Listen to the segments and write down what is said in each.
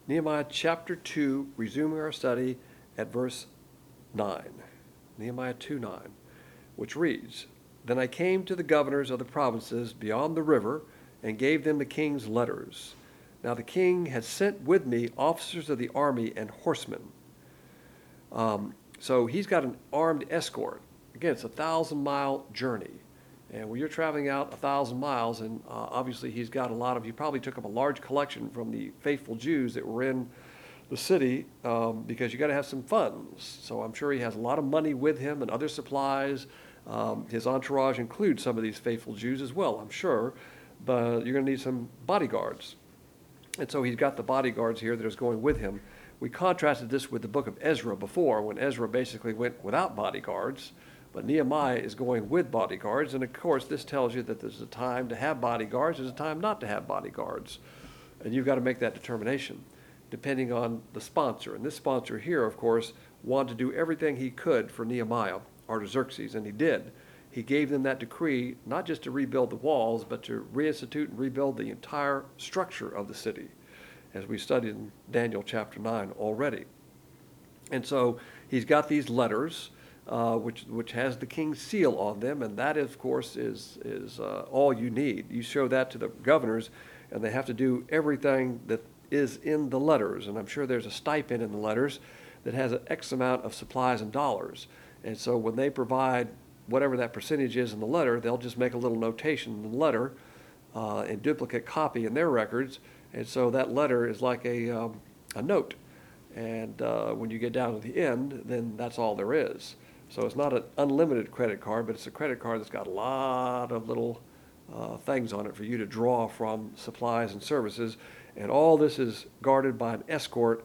Nehemiah chapter 2, resuming our study at verse 9. Nehemiah 2:9, which reads, Then I came to the governors of the provinces beyond the river and gave them the king's letters. Now the king had sent with me officers of the army and horsemen. So he's got an armed escort. Again, it's a 1,000-mile journey. And when you're traveling out 1,000 miles, and obviously he probably took up a large collection from the faithful Jews that were in the city, because you got to have some funds. So I'm sure he has a lot of money with him and other supplies. His entourage includes some of these faithful Jews as well, I'm sure. But you're going to need some bodyguards. And so he's got the bodyguards here that is going with him. We contrasted this with the book of Ezra before, when Ezra basically went without bodyguards. But Nehemiah is going with bodyguards, and of course this tells you that there's a time to have bodyguards, there's a time not to have bodyguards. And you've got to make that determination, depending on the sponsor. And this sponsor here, of course, wanted to do everything he could for Nehemiah, Artaxerxes, and he did. He gave them that decree, not just to rebuild the walls, but to reinstitute and rebuild the entire structure of the city, as we studied in Daniel chapter 9 already. And so he's got these letters, which has the king's seal on them, and that, of course, is all you need. You show that to the governors, and they have to do everything that is in the letters. And I'm sure there's a stipend in the letters that has an X amount of supplies and dollars. And so when they provide whatever that percentage is in the letter, they'll just make a little notation in the letter, and duplicate copy in their records. And so that letter is like a note. And when you get down to the end, then that's all there is. So it's not an unlimited credit card, but it's a credit card that's got a lot of little things on it for you to draw from supplies and services. And all this is guarded by an escort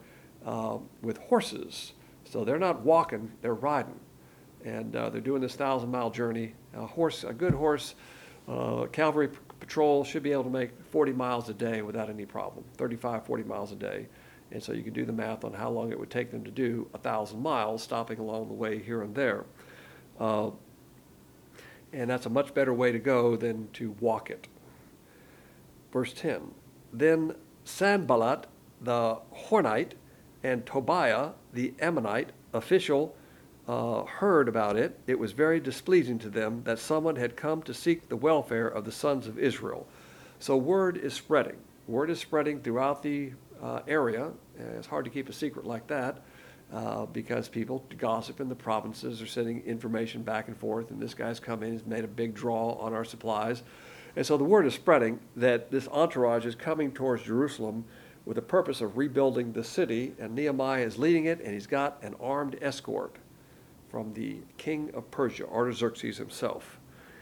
with horses. So they're not walking, they're riding. And they're doing this 1,000-mile journey. A good horse, cavalry patrol should be able to make 40 miles a day without any problem, 35, 40 miles a day. And so you can do the math on how long it would take them to do 1,000 miles, stopping along the way here and there. And that's a much better way to go than to walk it. Verse 10, Then Sanballat the Hornite and Tobiah the Ammonite official heard about it. It was very displeasing to them that someone had come to seek the welfare of the sons of Israel. So word is spreading. Word is spreading throughout the area. It's hard to keep a secret like that because people gossip in the provinces are sending information back and forth, and this guy's come in, he's made a big draw on our supplies. And so the word is spreading that this entourage is coming towards Jerusalem with the purpose of rebuilding the city, and Nehemiah is leading it, and he's got an armed escort from the king of Persia, Artaxerxes himself.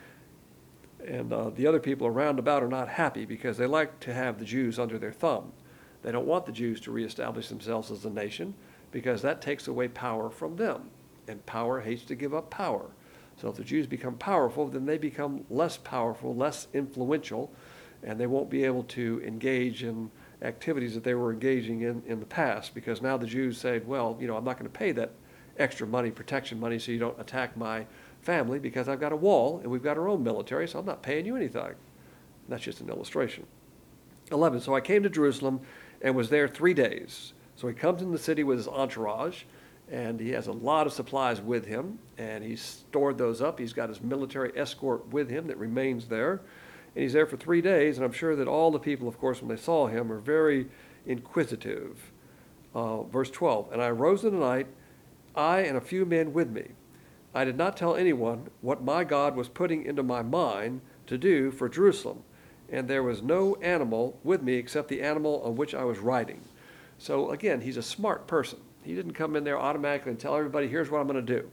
And the other people around about are not happy because they like to have the Jews under their thumb. They don't want the Jews to reestablish themselves as a nation because that takes away power from them. And power hates to give up power. So if the Jews become powerful, then they become less powerful, less influential, and they won't be able to engage in activities that they were engaging in the past, because now the Jews say, well, I'm not going to pay that extra money, protection money, so you don't attack my family because I've got a wall and we've got our own military, so I'm not paying you anything. And that's just an illustration. 11, So I came to Jerusalem and was there 3 days. So he comes in the city with his entourage, and he has a lot of supplies with him, and he's stored those up. He's got his military escort with him that remains there, and he's there for 3 days, and I'm sure that all the people, of course, when they saw him, are very inquisitive. Verse 12, And I arose in the night, I and a few men with me. I did not tell anyone what my God was putting into my mind to do for Jerusalem, and there was no animal with me except the animal on which I was riding. So again, he's a smart person. He didn't come in there automatically and tell everybody, here's what I'm going to do.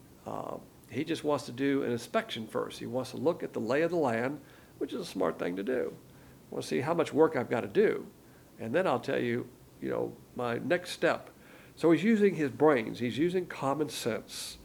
He just wants to do an inspection first. He wants to look at the lay of the land, which is a smart thing to do. I want to see how much work I've got to do. And then I'll tell you, my next step. So he's using his brains. He's using common sense.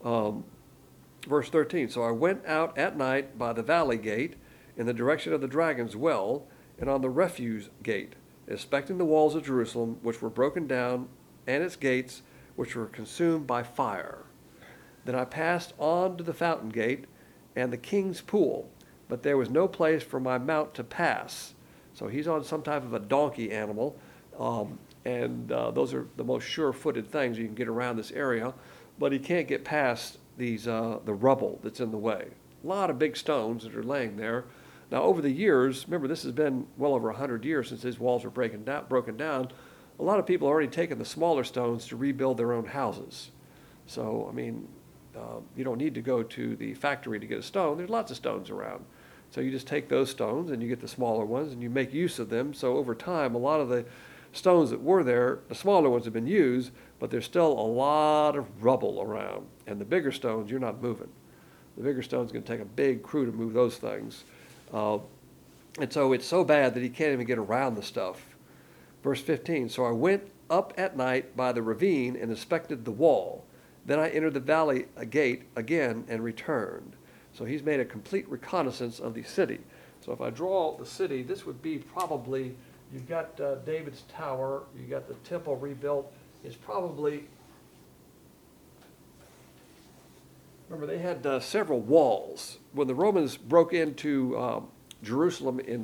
Verse 13, So I went out at night by the valley gate in the direction of the dragon's well and on the refuse gate, inspecting the walls of Jerusalem, which were broken down, and its gates, which were consumed by fire. Then I passed on to the fountain gate and the king's pool, but there was no place for my mount to pass. So he's on some type of a donkey animal, Those are the most sure-footed things you can get around this area, but he can't get past the rubble that's in the way. A lot of big stones that are laying there. Now, over the years, remember, this has been well over 100 years since these walls were broken down. A lot of people have already taken the smaller stones to rebuild their own houses. So, I mean, you don't need to go to the factory to get a stone. There's lots of stones around. So you just take those stones and you get the smaller ones and you make use of them. So over time, a lot of the stones that were there, the smaller ones have been used, but there's still a lot of rubble around. And the bigger stones, you're not moving. The bigger stone's going to take a big crew to move those things. And so it's so bad that he can't even get around the stuff. Verse 15, so I went up at night by the ravine and inspected the wall. Then I entered the valley gate again and returned. So he's made a complete reconnaissance of the city. So if I draw the city, this would be probably, you've got David's tower, you've got the temple rebuilt. It's probably, remember they had several walls. When the Romans broke into Jerusalem in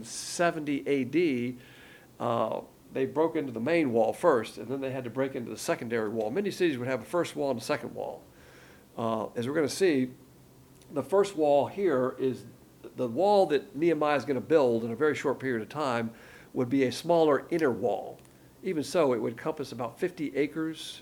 70 AD, they broke into the main wall first, and then they had to break into the secondary wall. Many cities would have a first wall and a second wall. As we're going to see, the first wall here is the wall that Nehemiah is going to build in a very short period of time would be a smaller inner wall. Even so, it would encompass about 50 acres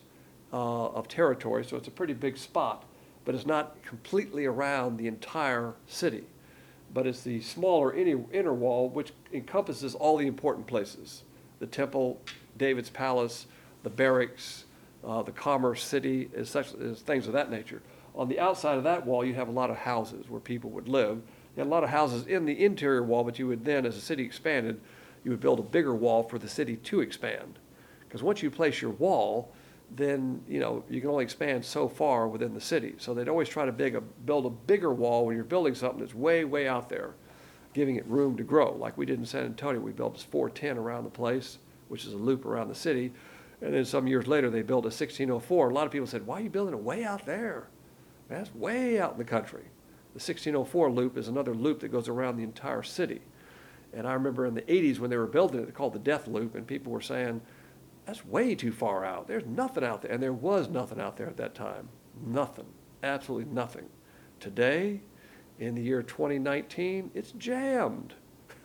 of territory, so it's a pretty big spot, but it's not completely around the entire city. But it's the smaller inner wall, which encompasses all the important places. The temple, David's palace, the barracks, the commerce city, as things of that nature. On the outside of that wall, you have a lot of houses where people would live. You had a lot of houses in the interior wall, but you would then, as the city expanded, you would build a bigger wall for the city to expand. Because once you place your wall, then you can only expand so far within the city. So they'd always try to build a bigger wall when you're building something that's way, way out there, giving it room to grow. Like we did in San Antonio, we built this 410 around the place, which is a loop around the city. And then some years later, they built a 1604. A lot of people said, why are you building it way out there? That's way out in the country. The 1604 loop is another loop that goes around the entire city. And I remember in the 80s when they were building it, they called it the Death Loop, and people were saying, that's way too far out. There's nothing out there. And there was nothing out there at that time. Nothing. Absolutely nothing. Today, in the year 2019, it's jammed.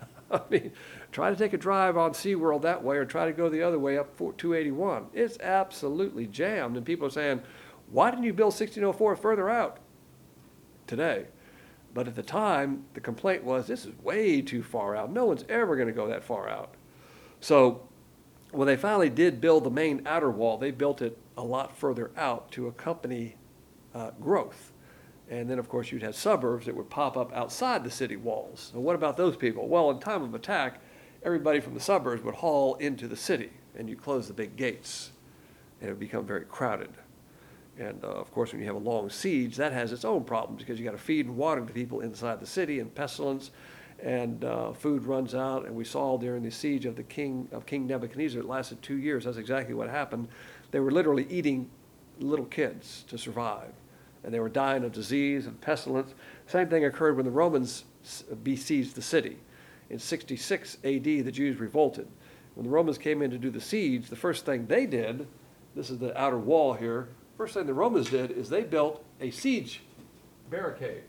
I mean, try to take a drive on SeaWorld that way or try to go the other way up 281. It's absolutely jammed. And people are saying, why didn't you build 1604 further out today? But at the time, the complaint was, this is way too far out. No one's ever going to go that far out. So when they finally did build the main outer wall, they built it a lot further out to accompany growth. And then, of course, you'd have suburbs that would pop up outside the city walls. So what about those people? Well, in time of attack, everybody from the suburbs would haul into the city, and you close the big gates, and it would become very crowded. And, of course, when you have a long siege, that has its own problems because you got to feed and water the people inside the city, and pestilence, and food runs out. And we saw during the siege of King Nebuchadnezzar, it lasted 2 years. That's exactly what happened. They were literally eating little kids to survive, and they were dying of disease and pestilence. Same thing occurred when the Romans besieged the city. In 66 AD, the Jews revolted. When the Romans came in to do the siege, the first thing they did, this is the outer wall here, first thing the Romans did is they built a siege barricade.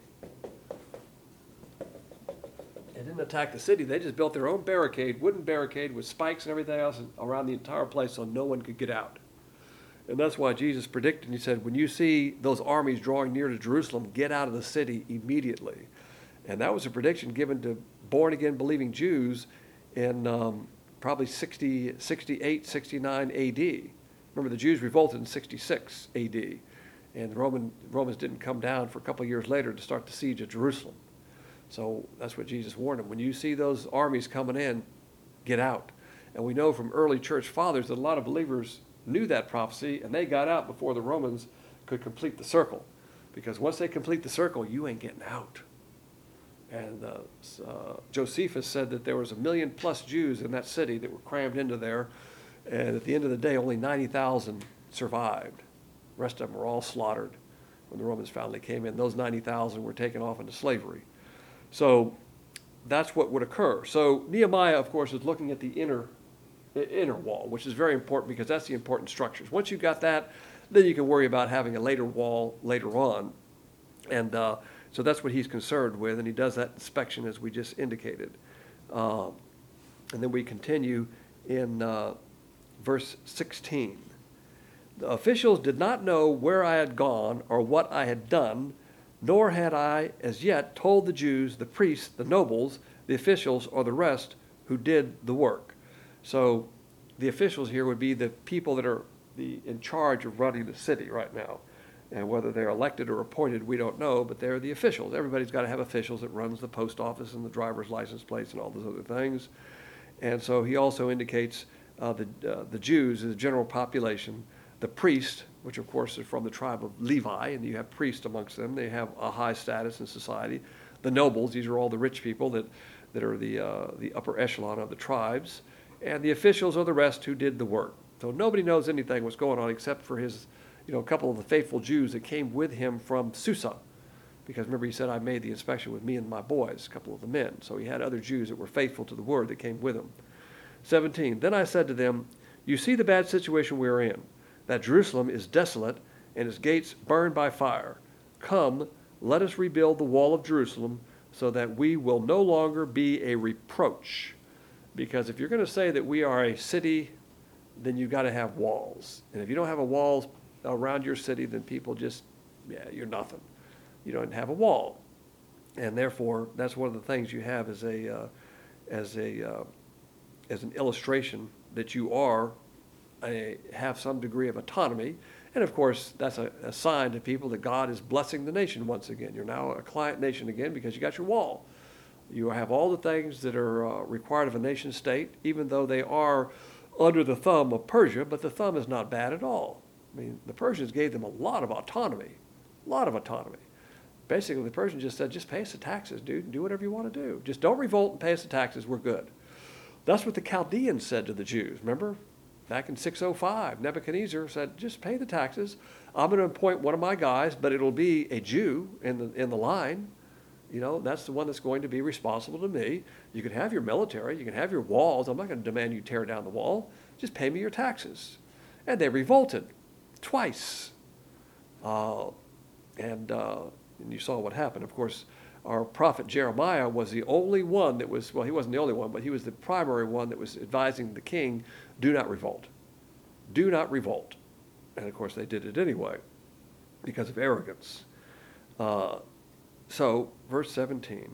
They didn't attack the city. They just built their own barricade, wooden barricade with spikes and everything else around the entire place so no one could get out. And that's why Jesus predicted, he said, when you see those armies drawing near to Jerusalem, get out of the city immediately. And that was a prediction given to born-again believing Jews in probably 68, 69 AD. Remember, the Jews revolted in 66 AD, and the Romans didn't come down for a couple of years later to start the siege of Jerusalem. So that's what Jesus warned them. When you see those armies coming in, get out. And we know from early church fathers that a lot of believers knew that prophecy, and they got out before the Romans could complete the circle. Because once they complete the circle, you ain't getting out. And Josephus said that there was 1 million plus Jews in that city that were crammed into there. And at the end of the day, only 90,000 survived. The rest of them were all slaughtered when the Romans finally came in. Those 90,000 were taken off into slavery. So that's what would occur. So Nehemiah, of course, is looking at the inner inner wall, which is very important because that's the important structures. Once you've got that, then you can worry about having a later wall later on. And so that's what he's concerned with, and he does that inspection as we just indicated. And then we continue in verse 16. The officials did not know where I had gone or what I had done, nor had I as yet told the Jews, the priests, the nobles, the officials, or the rest who did the work. So the officials here would be the people that are in charge of running the city right now. And whether they're elected or appointed, we don't know, but they're the officials. Everybody's got to have officials that runs the post office and the driver's license plates and all those other things. And so he also indicates the Jews, the general population, the priests, which of course is from the tribe of Levi, and you have priests amongst them. They have a high status in society. The nobles, these are all the rich people that are the upper echelon of the tribes. And the officials are the rest who did the work. So nobody knows anything what's going on except for his, a couple of the faithful Jews that came with him from Susa. Because remember, he said, I made the inspection with me and my boys, a couple of the men. So he had other Jews that were faithful to the word that came with him. 17, then I said to them, you see the bad situation we are in, that Jerusalem is desolate and its gates burned by fire. Come, let us rebuild the wall of Jerusalem so that we will no longer be a reproach. Because if you're going to say that we are a city, then you've got to have walls. And if you don't have a wall around your city, then people just, you're nothing. You don't have a wall. And therefore, that's one of the things you have as an illustration that you have some degree of autonomy. And of course, that's a sign to people that God is blessing the nation once again. You're now a client nation again because you got your wall. You have all the things that are required of a nation state, even though they are under the thumb of Persia, but the thumb is not bad at all. I mean, the Persians gave them a lot of autonomy. Basically, the Persians just said, just pay us the taxes, dude. Do whatever you want to do. Just don't revolt and pay us the taxes. We're good. That's what the Chaldeans said to the Jews. Remember? Back in 605, Nebuchadnezzar said, just pay the taxes. I'm going to appoint one of my guys, but it'll be a Jew in the line. That's the one that's going to be responsible to me. You can have your military. You can have your walls. I'm not going to demand you tear down the wall. Just pay me your taxes. And they revolted twice. And you saw what happened. Of course, our prophet Jeremiah was the only one that was, well, he wasn't the only one, but he was the primary one that was advising the king, do not revolt. Do not revolt. And of course, they did it anyway because of arrogance. So, verse 17.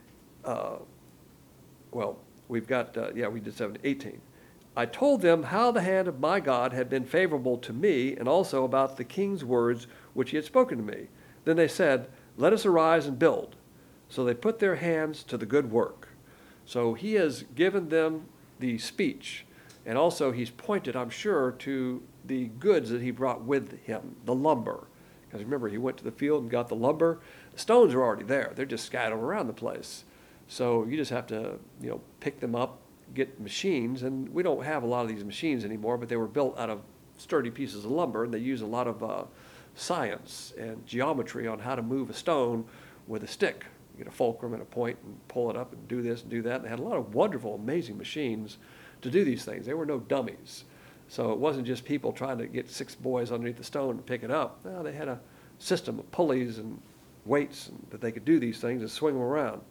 We've got, we did 18. I told them how the hand of my God had been favorable to me, and also about the king's words which he had spoken to me. Then they said, let us arise and build. So they put their hands to the good work. So he has given them the speech, and also he's pointed, I'm sure, to the goods that he brought with him, the lumber. Because remember, he went to the field and got the lumber. The stones are already there. They're just scattered around the place. So you just have to, pick them up, get machines. And we don't have a lot of these machines anymore, but they were built out of sturdy pieces of lumber, and they use a lot of science and geometry on how to move a stone with a stick. You get a fulcrum and a point and pull it up and do this and do that. And they had a lot of wonderful, amazing machines to do these things. They were no dummies. So it wasn't just people trying to get 6 boys underneath the stone and pick it up. No, they had a system of pulleys and weights that they could do these things and swing them around.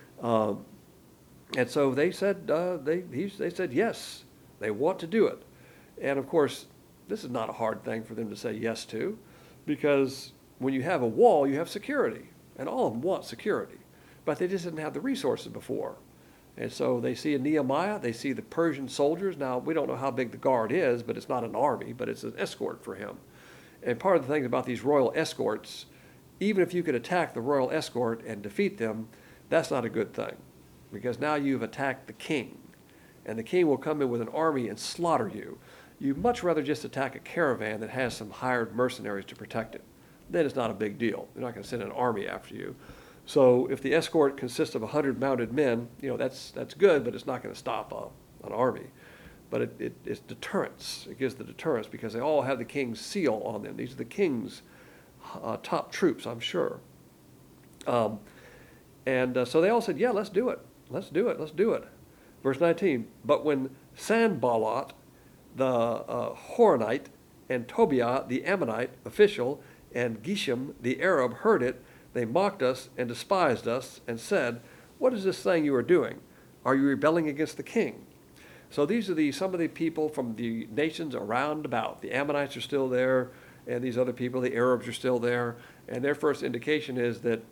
And so they said, they said yes, they want to do it. And of course, this is not a hard thing for them to say yes to, because when you have a wall, you have security, and all of them want security, but they just didn't have the resources before. And so they see in Nehemiah, they see the Persian soldiers. Now, we don't know how big the guard is, but it's not an army, but it's an escort for him. And part of the thing about these royal escorts, even if you could attack the royal escort and defeat them, that's not a good thing, because now you've attacked the king, and the king will come in with an army and slaughter you. You'd much rather just attack a caravan that has some hired mercenaries to protect it. Then it's not a big deal. They're not going to send an army after you. So if the escort consists of 100 mounted men, that's good, but it's not going to stop an army. But it's deterrence. It gives the deterrence because they all have the king's seal on them. These are the king's top troops, I'm sure. So they all said, yeah, let's do it. Let's do it. Verse 19, but when Sanballat, the Horonite, and Tobiah, the Ammonite official, and Geshem, the Arab, heard it, they mocked us and despised us and said, what is this thing you are doing? Are you rebelling against the king? So these are some of the people from the nations around about. The Ammonites are still there, and these other people, the Arabs, are still there. And their first indication is that,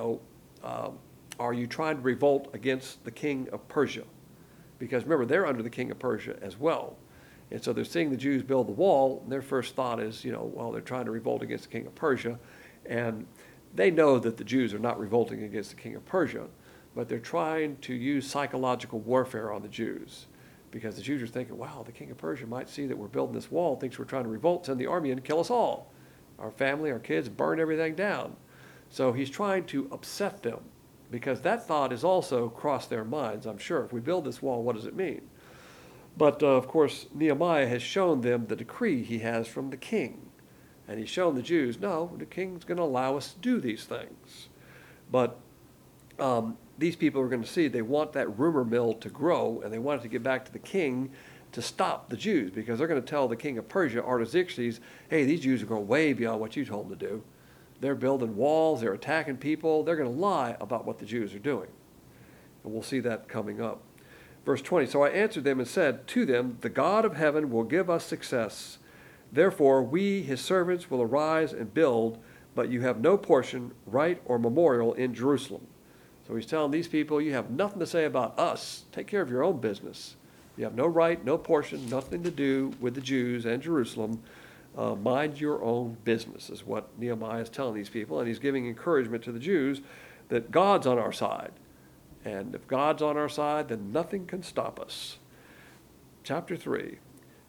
are you trying to revolt against the king of Persia? Because remember, they're under the king of Persia as well. And so they're seeing the Jews build the wall, and their first thought is, they're trying to revolt against the king of Persia. And they know that the Jews are not revolting against the king of Persia, but they're trying to use psychological warfare on the Jews. Because the Jews are thinking, wow, the king of Persia might see that we're building this wall, thinks we're trying to revolt, send the army in and kill us all. Our family, our kids, burn everything down. So he's trying to upset them, because that thought has also crossed their minds, I'm sure. If we build this wall, what does it mean? But, of course, Nehemiah has shown them the decree he has from the king. And he's shown the Jews, no, the king's going to allow us to do these things. But these people are going to see they want that rumor mill to grow, and they want it to get back to the king to stop the Jews, because they're going to tell the king of Persia, Artaxerxes, hey, these Jews are going way beyond what you told them to do. They're building walls, they're attacking people, they're going to lie about what the Jews are doing. And we'll see that coming up. Verse 20, so I answered them and said to them, the God of heaven will give us success. Therefore we, his servants, will arise and build, but you have no portion, right, or memorial in Jerusalem. So he's telling these people, you have nothing to say about us. Take care of your own business. You have no right, no portion, nothing to do with the Jews and Jerusalem. Mind your own business is what Nehemiah is telling these people. And he's giving encouragement to the Jews that God's on our side. And if God's on our side, then nothing can stop us. Chapter 3.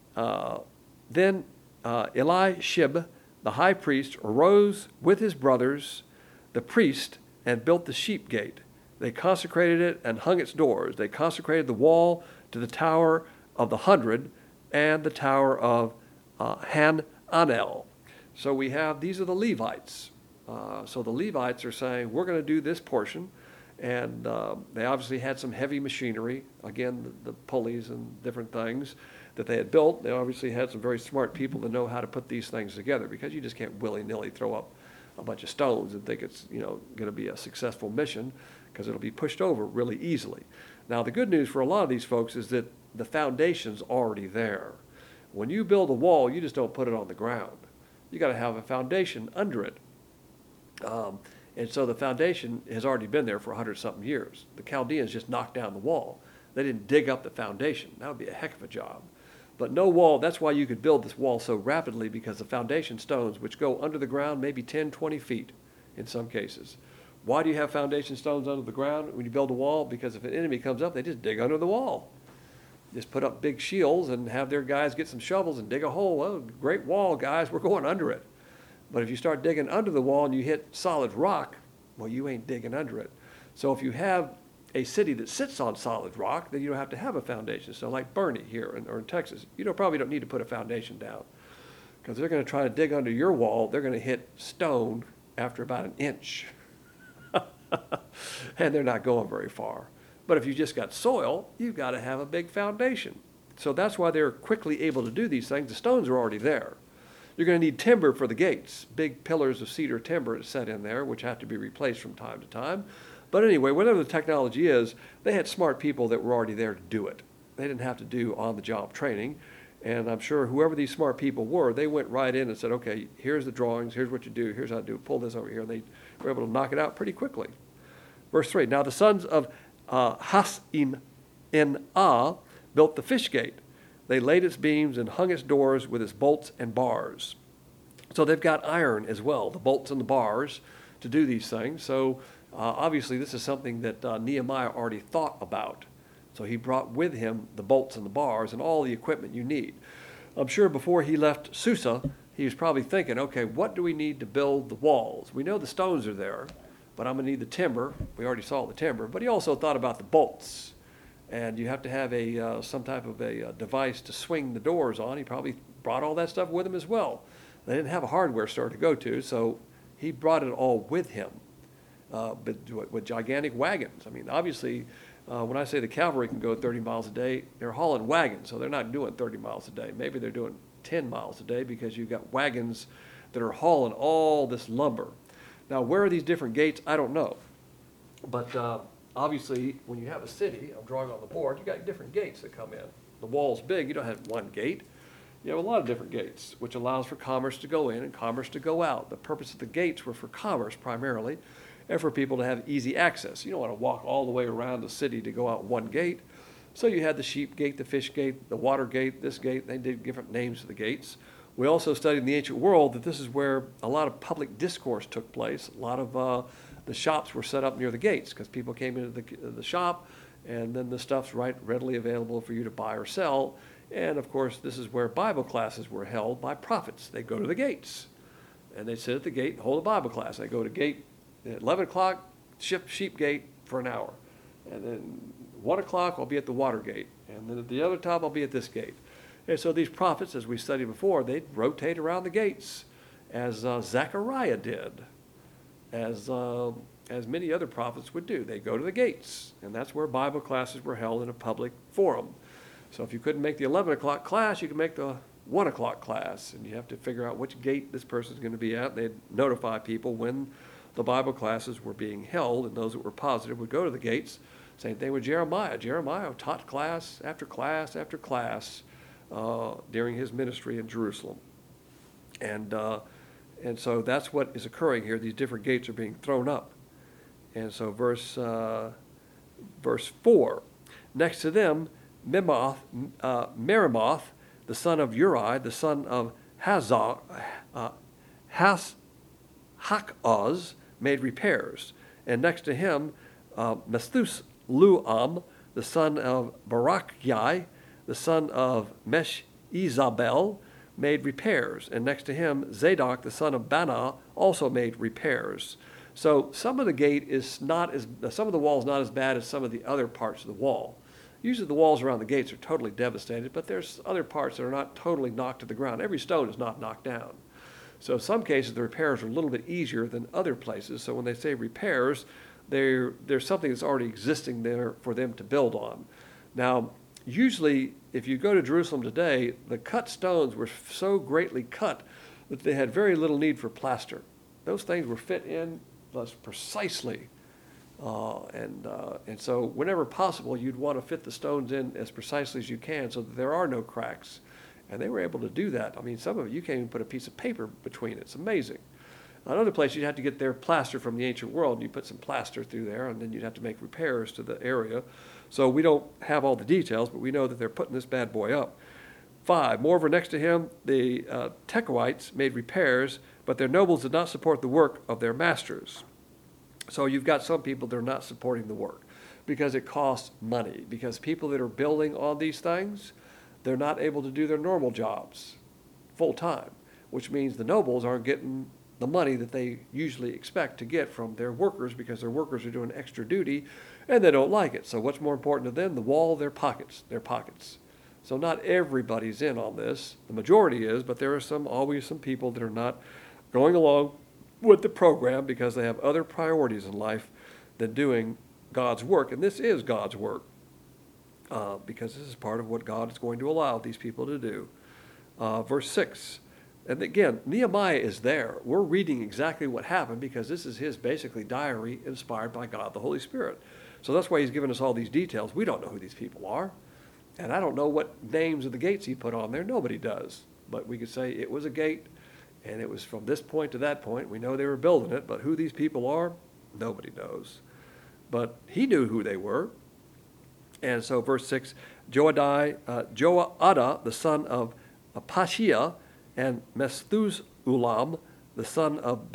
Then Eliashib, the high priest, arose with his brothers, the priest, and built the sheep gate. They consecrated it and hung its doors. They consecrated the wall to the tower of the 100 and the tower of Hananel. So we have, these are the Levites. So the Levites are saying, we're going to do this portion. And they obviously had some heavy machinery, again, the pulleys and different things that they had built. They obviously had some very smart people that know how to put these things together, because you just can't willy-nilly throw up a bunch of stones and think it's going to be a successful mission, because it'll be pushed over really easily. Now, the good news for a lot of these folks is that the foundation's already there. When you build a wall, you just don't put it on the ground. You got to have a foundation under it. And so the foundation has already been there for 100-something years. The Chaldeans just knocked down the wall. They didn't dig up the foundation. That would be a heck of a job. But no wall, that's why you could build this wall so rapidly, because the foundation stones, which go under the ground maybe 10, 20 feet in some cases. Why do you have foundation stones under the ground when you build a wall? Because if an enemy comes up, they just dig under the wall. Just put up big shields and have their guys get some shovels and dig a hole. Oh, great wall, guys, we're going under it. But if you start digging under the wall and you hit solid rock, well, you ain't digging under it. So if you have a city that sits on solid rock, then you don't have to have a foundation. So like Bernie here or in Texas, you probably don't need to put a foundation down, because they're going to try to dig under your wall. They're going to hit stone after about an inch. And they're not going very far. But if you just got soil, you've got to have a big foundation. So that's why they're quickly able to do these things. The stones are already there. You're going to need timber for the gates, big pillars of cedar timber set in there, which have to be replaced from time to time. But anyway, whatever the technology is, they had smart people that were already there to do it. They didn't have to do on-the-job training. And I'm sure whoever these smart people were, they went right in and said, okay, here's the drawings, here's what you do, here's how to do it, pull this over here. And they were able to knock it out pretty quickly. Verse 3, now the sons of Hasinah built the fish gate. They laid its beams and hung its doors with its bolts and bars. So they've got iron as well, the bolts and the bars, to do these things. So obviously this is something that Nehemiah already thought about. So he brought with him the bolts and the bars and all the equipment you need. I'm sure before he left Susa, he was probably thinking, okay, what do we need to build the walls? We know the stones are there, but I'm going to need the timber. We already saw the timber. But he also thought about the bolts. And you have to have some type of a device to swing the doors on. He probably brought all that stuff with him as well. They didn't have a hardware store to go to, so he brought it all with him, but with gigantic wagons. I mean, obviously, When I say the cavalry can go 30 miles a day, they're hauling wagons, so they're not doing 30 miles a day. Maybe they're doing 10 miles a day because you've got wagons that are hauling all this lumber. Now, where are these different gates? I don't know. But obviously, when you have a city, I'm drawing on the board, you got different gates that come in. The wall's big, you don't have one gate. You have a lot of different gates, which allows for commerce to go in and commerce to go out. The purpose of the gates were for commerce primarily, and for people to have easy access. You don't want to walk all the way around the city to go out one gate. So you had the sheep gate, the fish gate, the water gate, this gate. They did different names for the gates. We also studied in the ancient world that this is where a lot of public discourse took place. A lot of the shops were set up near the gates because people came into the shop, and then the stuff's readily available for you to buy or sell. And of course, this is where Bible classes were held by prophets. They go to the gates, and they sit at the gate and hold a Bible class. They go to gate at 11 o'clock, sheep gate for an hour. And then 1 o'clock, I'll be at the water gate. And then at the other time, I'll be at this gate. And so these prophets, as we studied before, they'd rotate around the gates, as Zechariah did, as many other prophets would do. They go to the gates, and that's where Bible classes were held in a public forum. So if you couldn't make the 11 o'clock class, you could make the 1 o'clock class, and you have to figure out which gate this person's going to be at. They'd notify people when the Bible classes were being held, and those that were positive would go to the gates. Same thing with Jeremiah. Jeremiah taught class after class after class during his ministry in Jerusalem. And so that's what is occurring here. These different gates are being thrown up. And so verse 4, next to them, Meremoth, the son of Uri, the son of Hakaz, made repairs. And next to him, Methusluam, the son of Barachiah, the son of Meshezabel, made repairs. And next to him, Zadok, the son of Bana, also made repairs. So some of the wall is not as bad as some of the other parts of the wall. Usually the walls around the gates are totally devastated, but there's other parts that are not totally knocked to the ground. Every stone is not knocked down. So in some cases, the repairs are a little bit easier than other places. So when they say repairs, there's something that's already existing there for them to build on. Now, usually, if you go to Jerusalem today, the cut stones were so greatly cut that they had very little need for plaster. Those things were fit in precisely. And so whenever possible, you'd want to fit the stones in as precisely as you can so that there are no cracks. And they were able to do that. I mean, some of it, you can't even put a piece of paper between it. It's amazing. Another place, you'd have to get their plaster from the ancient world, and you put some plaster through there, and then you'd have to make repairs to the area. So we don't have all the details, but we know that they're putting this bad boy up. 5, moreover, next to him, the Tekoites made repairs, but their nobles did not support the work of their masters. So you've got some people that are not supporting the work because it costs money, because people that are building on these things, they're not able to do their normal jobs full time, which means the nobles aren't getting the money that they usually expect to get from their workers because their workers are doing extra duty and they don't like it. So what's more important to them? The wall, their pockets. So not everybody's in on this. The majority is, but there are always some people that are not going along with the program because they have other priorities in life than doing God's work. And this is God's work because this is part of what God is going to allow these people to do. Verse 6. And again, Nehemiah is there. We're reading exactly what happened because this is his basically diary inspired by God, the Holy Spirit. So that's why he's given us all these details. We don't know who these people are. And I don't know what names of the gates he put on there. Nobody does. But we could say it was a gate, and it was from this point to that point. We know they were building it, but who these people are, nobody knows. But he knew who they were. And so verse 6, Joadah, the son of Pashiah, and Methusluam, the son of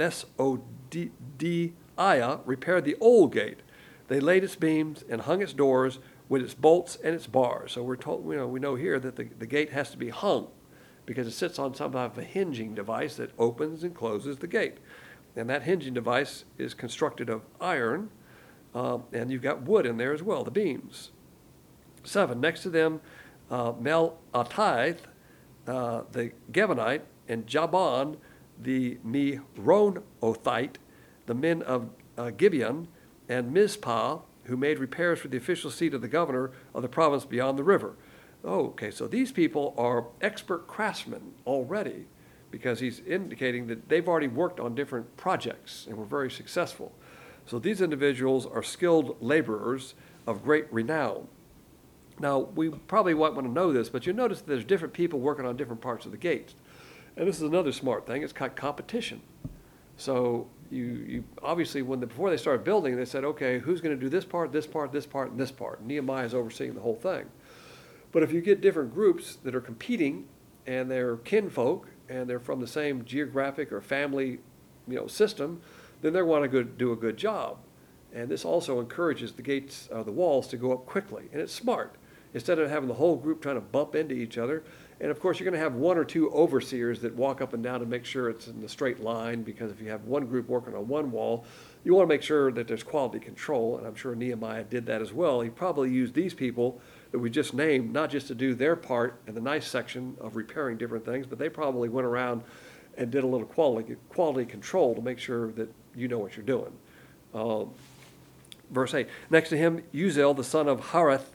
Besodiah, repaired the old gate. They laid its beams and hung its doors with its bolts and its bars. So we're told, we know here that the gate has to be hung because it sits on some type of a hinging device that opens and closes the gate. And that hinging device is constructed of iron, and you've got wood in there as well, the beams. 7, next to them, Melatith, the Gevonite, and Jaban, the Meronothite, the men of Gibeon, and Mizpah, who made repairs for the official seat of the governor of the province beyond the river. Oh, okay, so these people are expert craftsmen already, because he's indicating that they've already worked on different projects and were very successful. So these individuals are skilled laborers of great renown. Now, we probably won't want to know this, but you notice that there's different people working on different parts of the gate. And this is another smart thing, it's called competition. So you obviously, before they started building, they said, okay, who's going to do this part, this part, this part, and this part? Nehemiah is overseeing the whole thing. But if you get different groups that are competing, and they're kinfolk, and they're from the same geographic or family, system, then they want to go do a good job. And this also encourages the gates, the walls, to go up quickly. And it's smart. Instead of having the whole group trying to bump into each other. And of course, you're going to have one or two overseers that walk up and down to make sure it's in the straight line, because if you have one group working on one wall, you want to make sure that there's quality control. And I'm sure Nehemiah did that as well. He probably used these people that we just named, not just to do their part in the nice section of repairing different things, but they probably went around and did a little quality control to make sure that you know what you're doing. Verse 8, next to him, Uziel, the son of Harayath,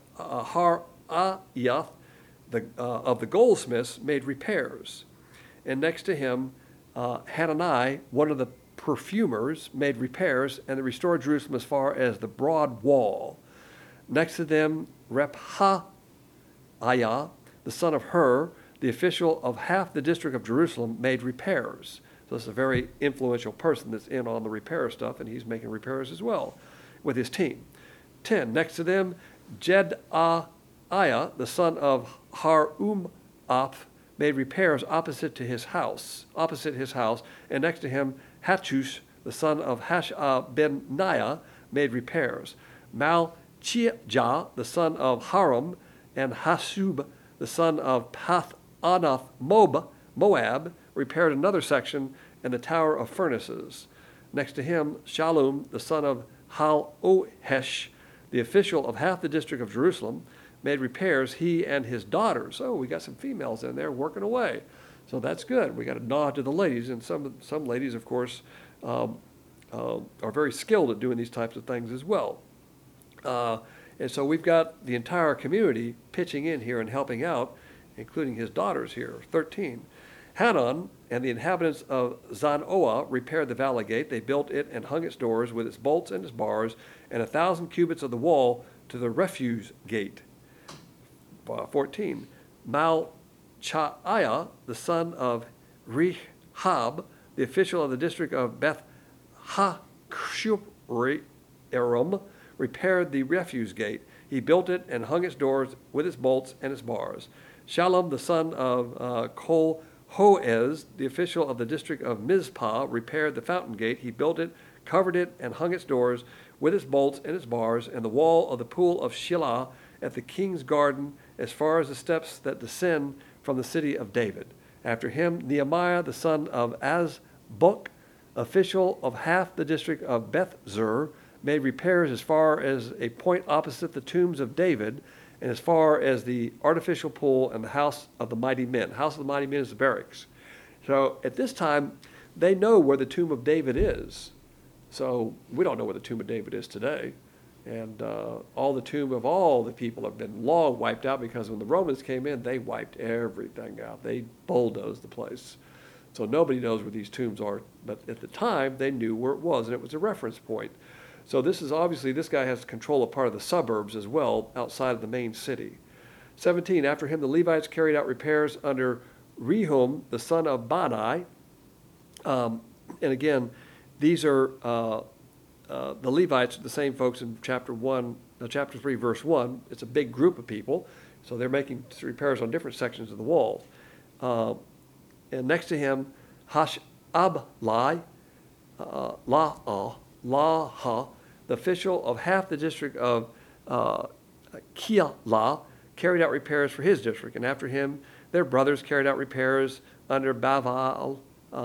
of the goldsmiths, made repairs. And next to him, Hanani, one of the perfumers, made repairs, and they restored Jerusalem as far as the broad wall. Next to them, Rephaiah, the son of Hur, the official of half the district of Jerusalem, made repairs. So this is a very influential person that's in on the repair stuff, and he's making repairs as well with his team. 10. Next to them, Jedaiah, the son of Harumaph, made repairs opposite his house. And next to him, Hattush, the son of Hashabniah, made repairs. Malchijah, the son of Haram, and Hasub, the son of Pathanath Moab, repaired another section and the tower of furnaces. Next to him, Shallum, the son of Halohesh, the official of half the district of Jerusalem, made repairs, he and his daughters. Oh, we got some females in there working away. So that's good. We got a nod to the ladies, and some ladies, of course, are very skilled at doing these types of things as well. And so we've got the entire community pitching in here and helping out, including his daughters here. 13. Hanan and the inhabitants of Zanoah repaired the valley gate. They built it and hung its doors with its bolts and its bars, and 1,000 cubits of the wall to the refuse gate. 14. Malchiah, the son of Rehab, the official of the district of Beth Hashuprim, repaired the refuse gate. He built it and hung its doors with its bolts and its bars. Shallum, the son of Kol-Hoez, the official of the district of Mizpah, repaired the fountain gate. He built it, covered it, and hung its doors with its bolts and its bars, and the wall of the pool of Shilah at the king's garden, as far as the steps that descend from the city of David. After him, Nehemiah, the son of Azbuk, official of half the district of Beth-zur, made repairs as far as a point opposite the tombs of David, and as far as the artificial pool and the house of the mighty men. House of the mighty men is the barracks. So at this time, they know where the tomb of David is. So we don't know where the tomb of David is today. And all the tomb of all the people have been long wiped out, because when the Romans came in, they wiped everything out. They bulldozed the place. So nobody knows where these tombs are. But at the time, they knew where it was, and it was a reference point. So this is obviously, this guy has control of part of the suburbs as well, outside of the main city. 17, after him, the Levites carried out repairs under Rehum, the son of Bani. And again, these are the Levites, the same folks in chapter 3, verse 1. It's a big group of people, so they're making repairs on different sections of the wall. And next to him, Hashablai, Laha, the official of half the district of Keilah, carried out repairs for his district. And after him, their brothers carried out repairs under Bavai,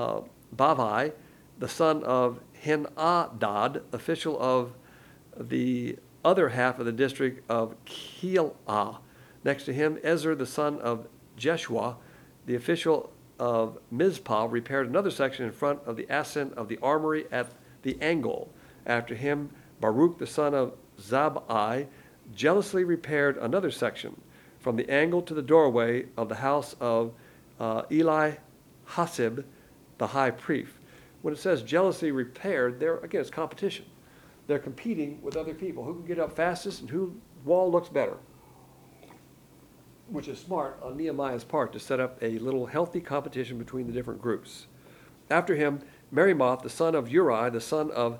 the son of Henadad, official of the other half of the district of Keilah. Next to him, Ezer, the son of Jeshua, the official of Mizpah, repaired another section in front of the ascent of the armory at the angle. After him, Baruch, the son of Zabai jealously repaired another section from the angle to the doorway of the house of Eli Hasib, the high priest. When it says jealously repaired, there again, it's competition. They're competing with other people. Who can get up fastest and whose wall looks better? Which is smart on Nehemiah's part to set up a little healthy competition between the different groups. After him, Meremoth, the son of Uri, the son of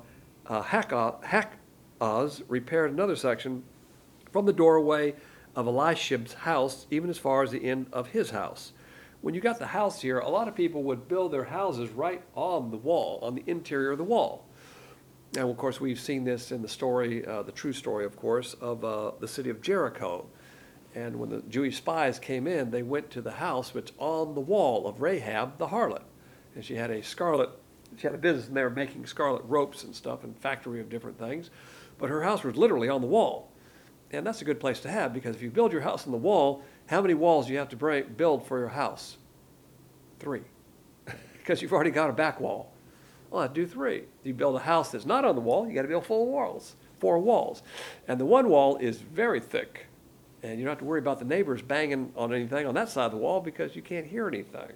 Hakaz, repaired another section from the doorway of Elishib's house, even as far as the end of his house. When you got the house here, a lot of people would build their houses right on the wall, on the interior of the wall. Now, of course, we've seen this in the story, the true story, of course, of the city of Jericho. And when the Jewish spies came in, they went to the house which on the wall of Rahab the harlot. And she had a business in there making scarlet ropes and stuff, and factory of different things. But her house was literally on the wall. And that's a good place to have, because if you build your house on the wall, how many walls do you have to build for your house? 3. Because you've already got a back wall. Well, I'd do 3. If you build a house that's not on the wall, you got to build 4 walls. And the one wall is very thick. And you don't have to worry about the neighbors banging on anything on that side of the wall because you can't hear anything.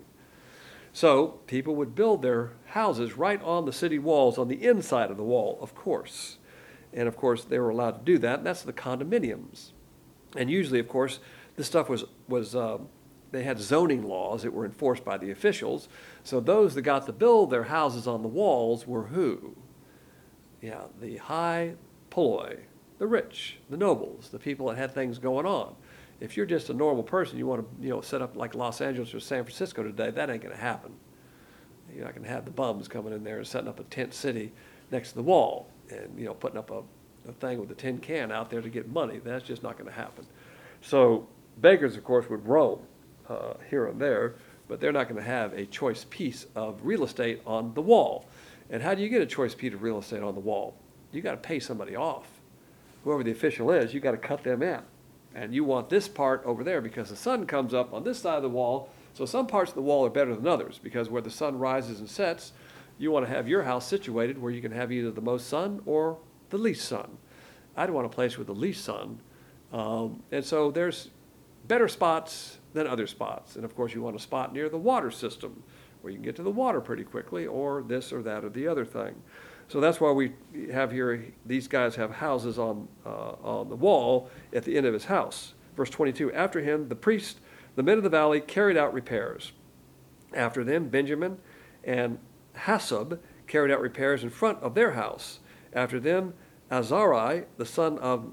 So people would build their houses right on the city walls, on the inside of the wall, of course. And, of course, they were allowed to do that, and that's the condominiums. And usually, of course, this stuff was they had zoning laws that were enforced by the officials. So those that got to build their houses on the walls were who? Yeah, the high polloi, the rich, the nobles, the people that had things going on. If you're just a normal person, you want to set up like Los Angeles or San Francisco today, that ain't going to happen. You're not going to have the bums coming in there and setting up a tent city next to the wall and putting up a thing with a tin can out there to get money. That's just not going to happen. So beggars, of course, would roam here and there, but they're not going to have a choice piece of real estate on the wall. And how do you get a choice piece of real estate on the wall? You got to pay somebody off. Whoever the official is, you got to cut them in. And you want this part over there because the sun comes up on this side of the wall. So some parts of the wall are better than others, because where the sun rises and sets, you want to have your house situated where you can have either the most sun or the least sun. I'd want a place with the least sun. And so there's better spots than other spots. And of course you want a spot near the water system where you can get to the water pretty quickly, or this or that or the other thing. So that's why we have here, these guys have houses on the wall at the end of his house. Verse 22, after him, the priest, the men of the valley carried out repairs. After them, Benjamin and Hasub carried out repairs in front of their house. After them, Azari, the son of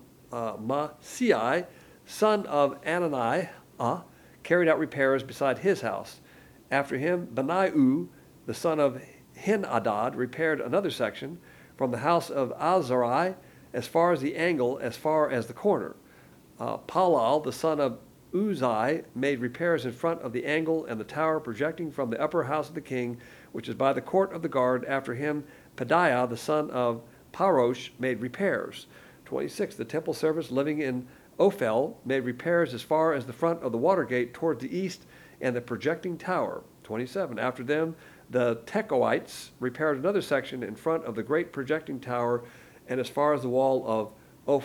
Maasei, son of Ananiah, carried out repairs beside his house. After him, Benaiah, the son of Henadad, repaired another section from the house of Azari as far as the angle, as far as the corner. Palal, the son of Uzai, made repairs in front of the angle and the tower projecting from the upper house of the king, which is by the court of the guard. After him, Pedaiah, the son of Parosh, made repairs. 26. The temple servants living in Ophel made repairs as far as the front of the water gate toward the east and the projecting tower. 27. After them, the Tekoites repaired another section in front of the great projecting tower and as far as the wall of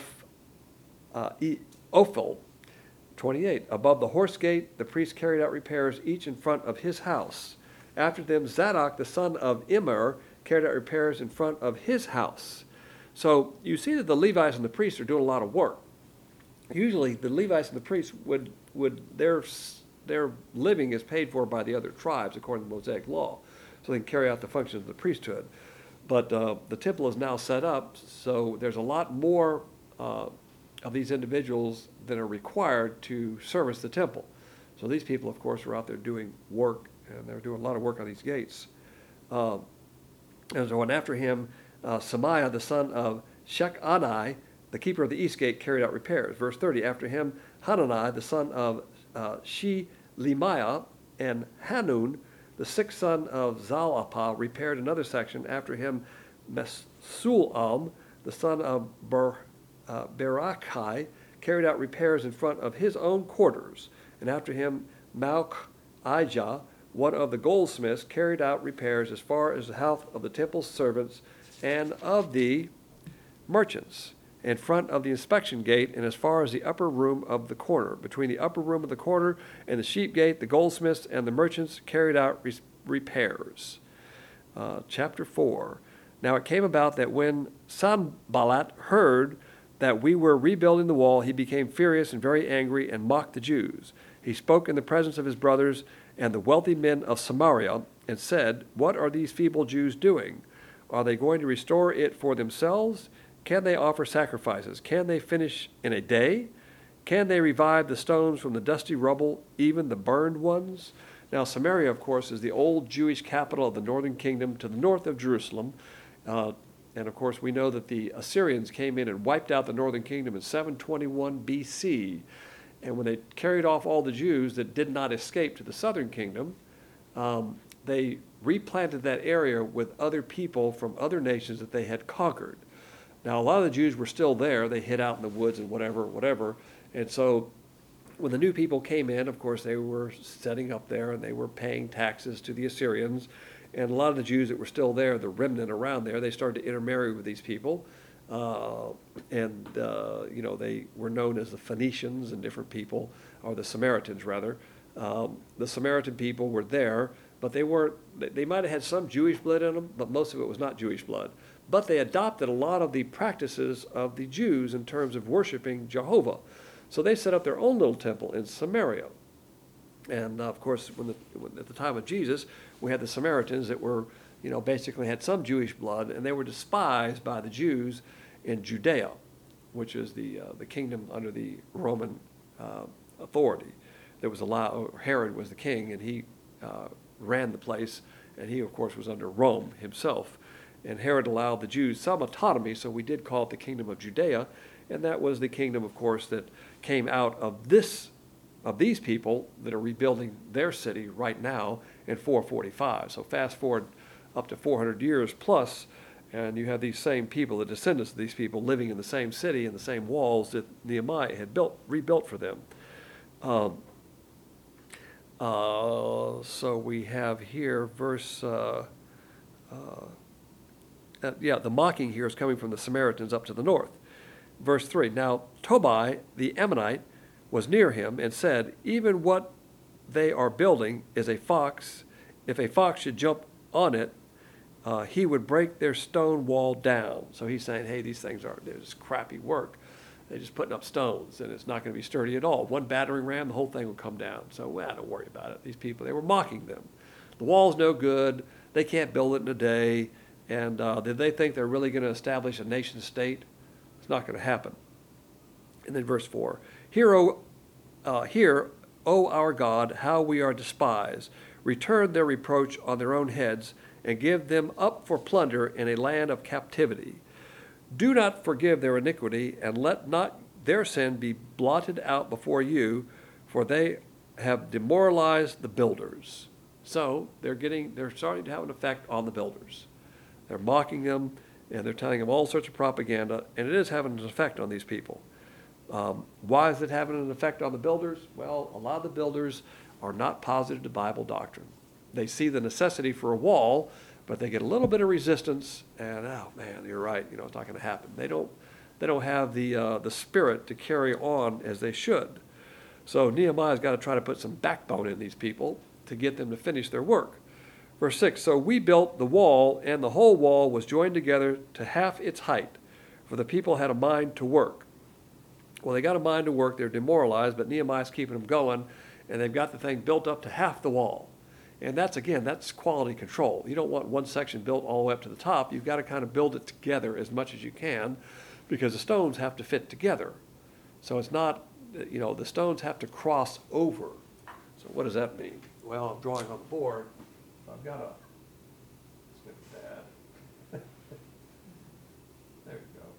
Ophel. 28. Above the horse gate, the priests carried out repairs, each in front of his house. After them, Zadok, the son of Immer, carried out repairs in front of his house. So you see that the Levites and the priests are doing a lot of work. Usually the Levites and the priests their living is paid for by the other tribes according to the Mosaic law, so they can carry out the functions of the priesthood. But the temple is now set up, so there's a lot more of these individuals that are required to service the temple. So these people, of course, are out there doing work, and they're doing a lot of work on these gates. And so, and after him, Semiah, the son of Shechani, the keeper of the east gate, carried out repairs. Verse 30, after him, Hanani, the son of Shelemiah, and Hanun, the sixth son of Zalapah, repaired another section. After him, Mesulam, the son of Berakai, carried out repairs in front of his own quarters. And after him, Malchijah, one of the goldsmiths, carried out repairs as far as the house of the temple's servants and of the merchants. in front of the inspection gate and as far as the upper room of the corner. Between the upper room of the corner and the sheep gate, the goldsmiths and the merchants carried out repairs. Chapter 4. Now it came about that when Sanballat heard that we were rebuilding the wall, he became furious and very angry and mocked the Jews. He spoke in the presence of his brothers and the wealthy men of Samaria and said, "What are these feeble Jews doing? Are they going to restore it for themselves? Can they offer sacrifices? Can they finish in a day? Can they revive the stones from the dusty rubble, even the burned ones?" Now, Samaria, of course, is the old Jewish capital of the northern kingdom to the north of Jerusalem. And, of course, we know that the Assyrians came in and wiped out the northern kingdom in 721 B.C. And when they carried off all the Jews that did not escape to the southern kingdom, they replanted that area with other people from other nations that they had conquered. Now, a lot of the Jews were still there. They hid out in the woods and whatever. And so when the new people came in, of course, they were setting up there and they were paying taxes to the Assyrians. And a lot of the Jews that were still there, the remnant around there, they started to intermarry with these people. They were known as the Phoenicians and different people, or the Samaritans rather. The Samaritan people were there, but they might have had some Jewish blood in them, but most of it was not Jewish blood. But they adopted a lot of the practices of the Jews in terms of worshiping Jehovah. So they set up their own little temple in Samaria. And of course, at the time of Jesus, we had the Samaritans that were, basically had some Jewish blood, and they were despised by the Jews in Judea, which is the kingdom under the Roman authority. Herod was the king, and he ran the place, and he, of course, was under Rome himself. And Herod allowed the Jews some autonomy, so we did call it the kingdom of Judea, and that was the kingdom, of course, that came out of these people that are rebuilding their city right now in 445. So fast forward up to 400 years plus, and you have these same people, the descendants of these people, living in the same city and the same walls that Nehemiah had rebuilt for them. So we have here verse, the mocking here is coming from the Samaritans up to the north. Verse 3, now Tobiah the Ammonite was near him and said, even what they are building is a fox. If a fox should jump on it, he would break their stone wall down. So he's saying, hey, these things are just crappy work. They're just putting up stones, and it's not going to be sturdy at all. One battering ram, the whole thing will come down. So, don't worry about it. These people, they were mocking them. The wall's no good. They can't build it in a day. And did they think they're really going to establish a nation state? It's not going to happen. And then verse 4, Hear, O our God, how we are despised. Return their reproach on their own heads, and give them up for plunder in a land of captivity. Do not forgive their iniquity, and let not their sin be blotted out before you, for they have demoralized the builders. So they're starting to have an effect on the builders. They're mocking them, and they're telling them all sorts of propaganda, and it is having an effect on these people. Why is it having an effect on the builders? Well, a lot of the builders are not positive to Bible doctrine. They see the necessity for a wall, but they get a little bit of resistance, and oh man, you're right. It's not going to happen. They don't have the spirit to carry on as they should. So Nehemiah's got to try to put some backbone in these people to get them to finish their work. Verse 6, so we built the wall, and the whole wall was joined together to half its height, for the people had a mind to work. Well, they got a mind to work. They're demoralized, but Nehemiah's keeping them going, and they've got the thing built up to half the wall. And that's quality control. You don't want one section built all the way up to the top. You've got to kind of build it together as much as you can, because the stones have to fit together. So it's not, the stones have to cross over. So what does that mean? Well, I'm drawing on the board. I've got a snip of that. There you go.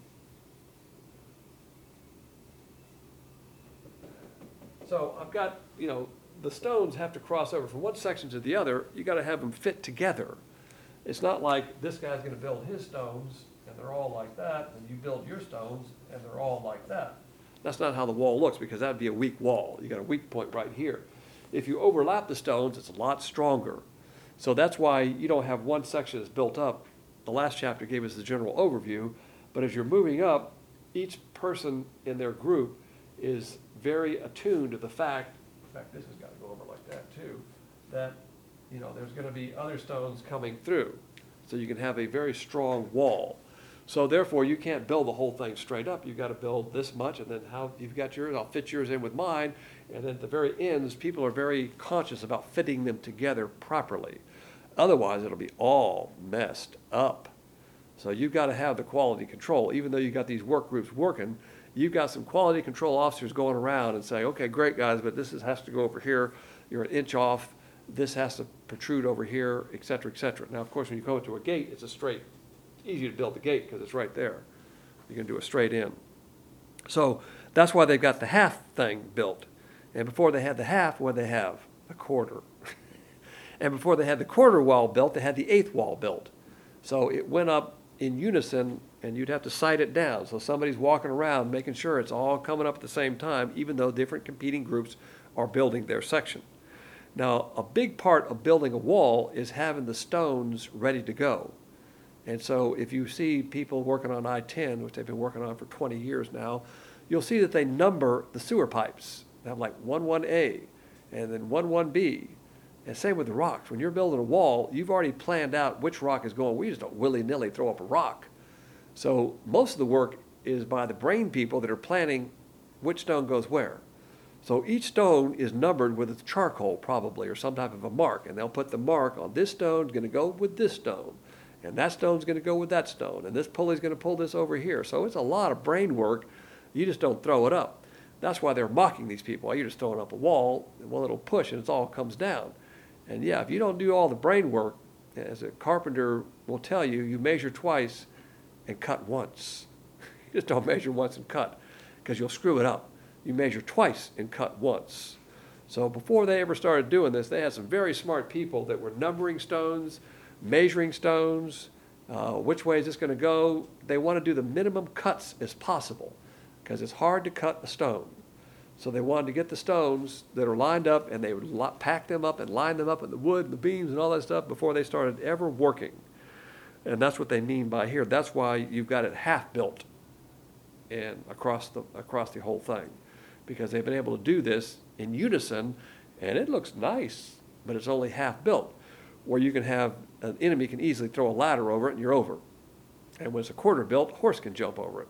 So I've got, the stones have to cross over from one section to the other. You got to have them fit together. It's not like this guy's going to build his stones and they're all like that, and you build your stones and they're all like that. That's not how the wall looks, because that'd be a weak wall. You got a weak point right here. If you overlap the stones, it's a lot stronger. So that's why you don't have one section that's built up. The last chapter gave us the general overview, but as you're moving up, each person in their group is very attuned to the fact, in fact, this has got to go over like that too, that, there's going to be other stones coming through. So you can have a very strong wall. So therefore, you can't build the whole thing straight up. You've got to build this much, and then how you've got yours, I'll fit yours in with mine. And then at the very ends, people are very conscious about fitting them together properly. Otherwise, it'll be all messed up. So you've got to have the quality control. Even though you've got these work groups working, you've got some quality control officers going around and saying, okay, great guys, but this has to go over here. You're an inch off. This has to protrude over here, et cetera, et cetera. Now, of course, when you go into a gate, it's a straight, easy to build the gate because it's right there. You can do a straight in. So that's why they've got the half thing built. And before they had the half, what did they have? A quarter. And before they had the quarter wall built, they had the eighth wall built. So it went up in unison, and you'd have to sight it down. So somebody's walking around making sure it's all coming up at the same time, even though different competing groups are building their section. Now, a big part of building a wall is having the stones ready to go. And so if you see people working on I-10, which they've been working on for 20 years now, you'll see that they number the sewer pipes. They have like 11A and then 11B. And same with the rocks. When you're building a wall, you've already planned out which rock is going. We just don't willy-nilly throw up a rock. So most of the work is by the brain people that are planning which stone goes where. So each stone is numbered with its charcoal probably, or some type of a mark. And they'll put the mark on this stone is going to go with this stone. And that stone's going to go with that stone. And this pulley's going to pull this over here. So it's a lot of brain work. You just don't throw it up. That's why they're mocking these people. You're just throwing up a wall, and one little push, and it all comes down. And yeah, if you don't do all the brain work, as a carpenter will tell you, you measure twice and cut once. You just don't measure once and cut, because you'll screw it up. You measure twice and cut once. So before they ever started doing this, they had some very smart people that were numbering stones, measuring stones, which way is this going to go. They want to do the minimum cuts as possible, because it's hard to cut a stone. So they wanted to get the stones that are lined up, and they would pack them up and line them up in the wood and the beams and all that stuff before they started ever working. And that's what they mean by here. That's why you've got it half built and across the whole thing, because they've been able to do this in unison, and it looks nice, but it's only half built. Where you can have an enemy can easily throw a ladder over it and you're over. And when it's a quarter built, a horse can jump over it.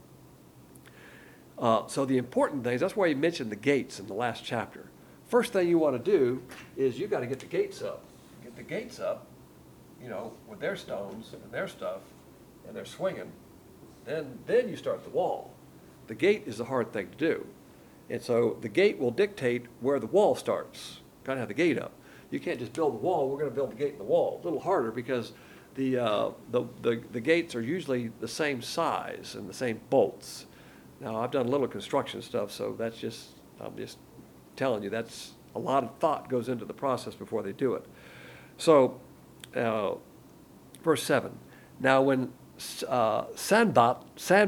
So the important things, that's why you mentioned the gates in the last chapter. First thing you want to do is you got to get the gates up. Get the gates up, with their stones and their stuff, and they're swinging. Then you start the wall. The gate is the hard thing to do. And so the gate will dictate where the wall starts. Got to have the gate up. You can't just build the wall. We're going to build the gate in the wall. A little harder because the gates are usually the same size and the same bolts. Now, I've done a little construction stuff, so I'm just telling you, that's a lot of thought goes into the process before they do it. So, verse 7. Now, when Sanballat,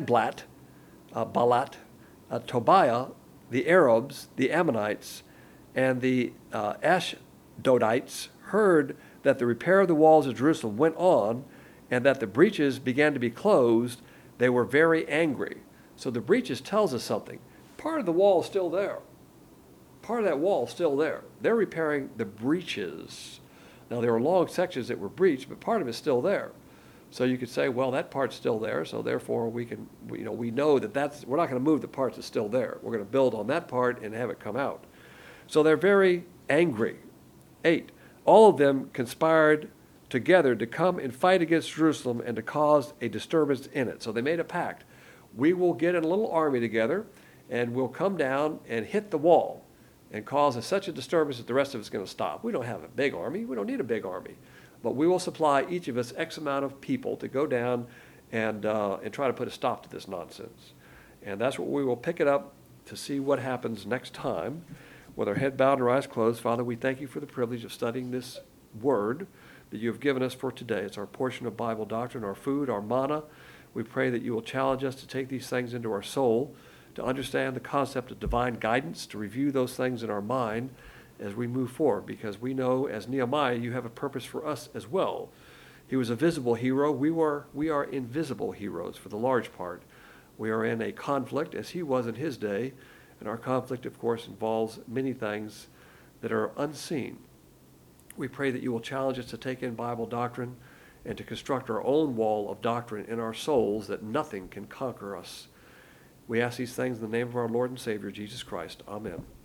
Tobiah, the Arabs, the Ammonites, and the Ashdodites heard that the repair of the walls of Jerusalem went on, and that the breaches began to be closed, they were very angry. So the breaches tells us something. Part of the wall is still there. Part of that wall is still there. They're repairing the breaches. Now, there were long sections that were breached, but part of it's still there. So you could say, well, that part's still there, so therefore we know that we're not going to move the part that's still there. We're going to build on that part and have it come out. So they're very angry. 8. All of them conspired together to come and fight against Jerusalem and to cause a disturbance in it. So they made a pact. We will get in a little army together, and we'll come down and hit the wall and cause such a disturbance that the rest of us is going to stop. We don't have a big army. We don't need a big army. But we will supply each of us X amount of people to go down and try to put a stop to this nonsense. And that's what we will pick it up to see what happens next time. With our head bowed and our eyes closed, Father, we thank you for the privilege of studying this word that you have given us for today. It's our portion of Bible doctrine, our food, our manna. We pray that you will challenge us to take these things into our soul, to understand the concept of divine guidance, to review those things in our mind as we move forward, because we know, as Nehemiah, you have a purpose for us as well. He was a visible hero. We are invisible heroes for the large part, We are in a conflict, as he was in his day, and our conflict, of course, involves many things that are unseen. We pray that you will challenge us to take in Bible doctrine and to construct our own wall of doctrine in our souls that nothing can conquer us. We ask these things in the name of our Lord and Savior, Jesus Christ. Amen.